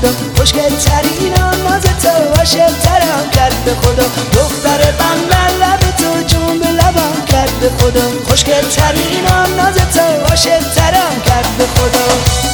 خدا، خوشگل ترین ناز تو عاشق ترم کرد به خدا. دختر بندر لب تو جون به لبم کرد به خدا، خوشگل ترین ناز تو عاشق ترم کرد به خدا.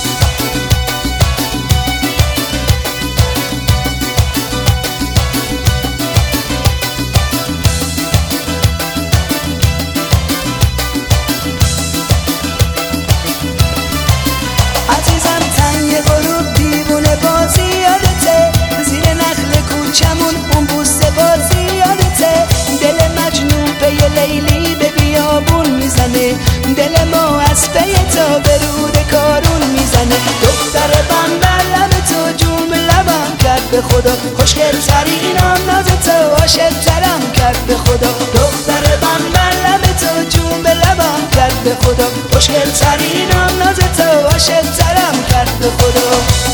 عزیزم تنگ غروب دیوونه بازی یادته، زیر نخل کوچمون اون بوسه بازی یادته. دل مجنون پی لیلی به بیابون میزنه، دل ما از پی تا به رود کارون میزنه. دختر بندر لب تو جون به لبم کرد به خدا، خوشگل ترین ناز تو عاشق ترم کرد به خدا. دختر بندر لب تو جون به لبم کرد به خدا، خوشگل ترین ناز تو عاشق ترم کرد به خدا.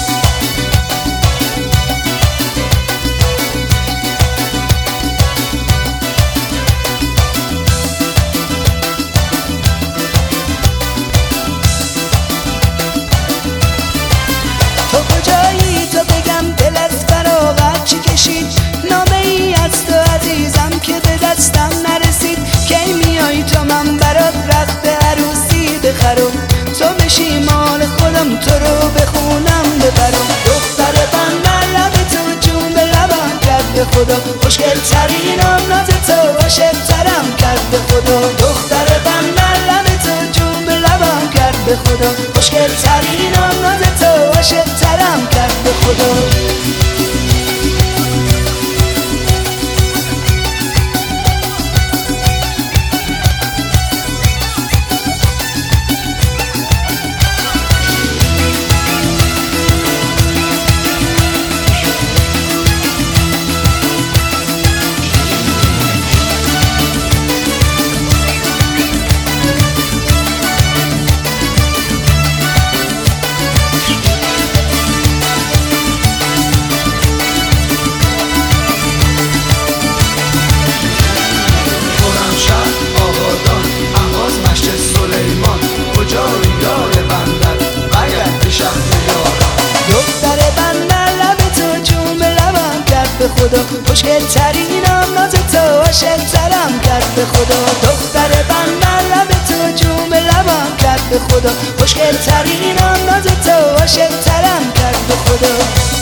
تو کجایی تو بگم دل از فراغت چی کشید، نامه ای از تو عزیزم که به دستم نرسید. کی میای تو من برات رخت عروسی بخرم، تو بشی مال خودم تو رو بخونم ببرم. دختر بندر لب تو جون به لبم کرد به خدا، خوشگل ترین ناز تو عاشق ترم کرد به خدا. دختر بندر لب تو جون به لبم کرد به خدا، خوشگل ترین ناز تو عاشق ترم کرد به خدا. دختر بندر لب تو جون به لبم کرد به خدا، خوشگل ترین ناز تو عاشق ترم کرد به خدا. دختر بندر لب تو جون به لبم کرد به خدا، خوشگل ترین ناز تو عاشق ترم کرد به خدا.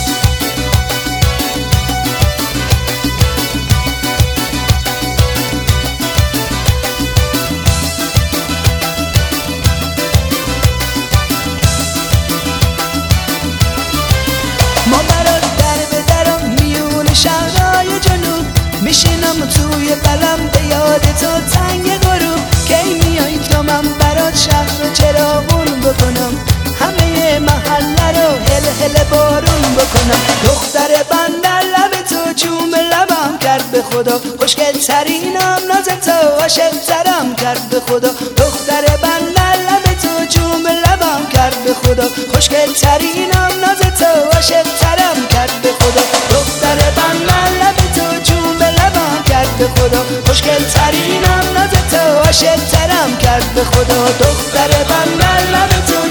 ما برات در به درم میون شهرهای جنوب، میشینم توی قلم به یاد تو تنگ غروب. کی میای تو من برات شهر و چراغون بکنم، همه محله رو هل هل بارون بکنم. دختر بندر لب تو جون به لبم کرد به خدا، خوشگل ترین ناز تو عاشق ترم کرد به خدا. دختر بندر لب تو جون به لبم کرد به خدا، خوشگل ترین ناز تو عاشق ترم کرد به خدا. دختر بندر لب تو جون به لبم کرد به خدا، خوشگل ترین ناز تو عاشق ترم کرد به خدا. دختر بندر لب تو